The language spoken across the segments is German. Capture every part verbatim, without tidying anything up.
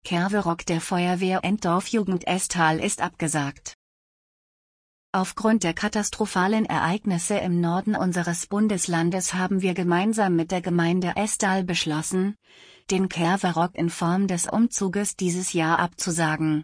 Kerverock der Feuerwehr Entorf-Jugend Estal ist abgesagt. Aufgrund der katastrophalen Ereignisse im Norden unseres Bundeslandes haben wir gemeinsam mit der Gemeinde Estal beschlossen, den Kerverock in Form des Umzuges dieses Jahr abzusagen.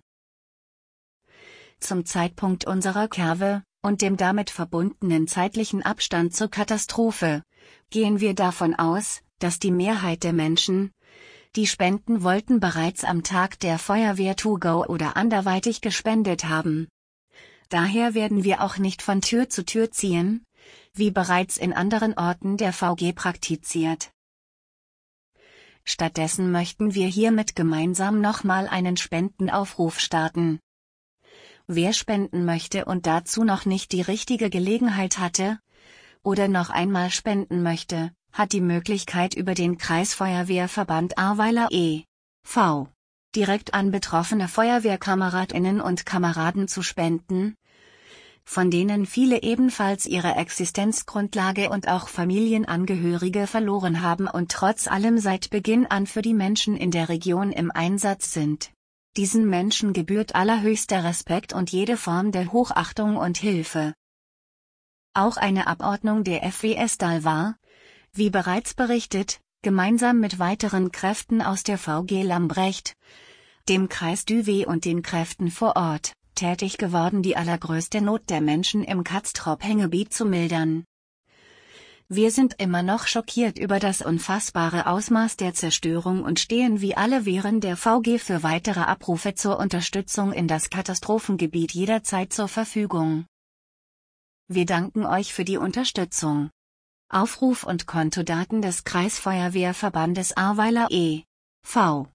Zum Zeitpunkt unserer Kerwe und dem damit verbundenen zeitlichen Abstand zur Katastrophe gehen wir davon aus, dass die Mehrheit der Menschen, die spenden wollten, bereits am Tag der Feuerwehr to go oder anderweitig gespendet haben. Daher werden wir auch nicht von Tür zu Tür ziehen, wie bereits in anderen Orten der V G praktiziert. Stattdessen möchten wir hiermit gemeinsam nochmal einen Spendenaufruf starten. Wer spenden möchte und dazu noch nicht die richtige Gelegenheit hatte oder noch einmal spenden möchte, hat die Möglichkeit, über den Kreisfeuerwehrverband Ahrweiler e V direkt an betroffene Feuerwehrkameradinnen und Kameraden zu spenden, von denen viele ebenfalls ihre Existenzgrundlage und auch Familienangehörige verloren haben und trotz allem seit Beginn an für die Menschen in der Region im Einsatz sind. Diesen Menschen gebührt allerhöchster Respekt und jede Form der Hochachtung und Hilfe. Auch eine Abordnung der F W Estal war, wie bereits berichtet, gemeinsam mit weiteren Kräften aus der V G Lambrecht, dem Kreis Düwe und den Kräften vor Ort, tätig geworden, die allergrößte Not der Menschen im Kastrop-Hängebiet zu mildern. Wir sind immer noch schockiert über das unfassbare Ausmaß der Zerstörung und stehen wie alle Wehren der V G für weitere Abrufe zur Unterstützung in das Katastrophengebiet jederzeit zur Verfügung. Wir danken euch für die Unterstützung. Aufruf und Kontodaten des Kreisfeuerwehrverbandes Ahrweiler e V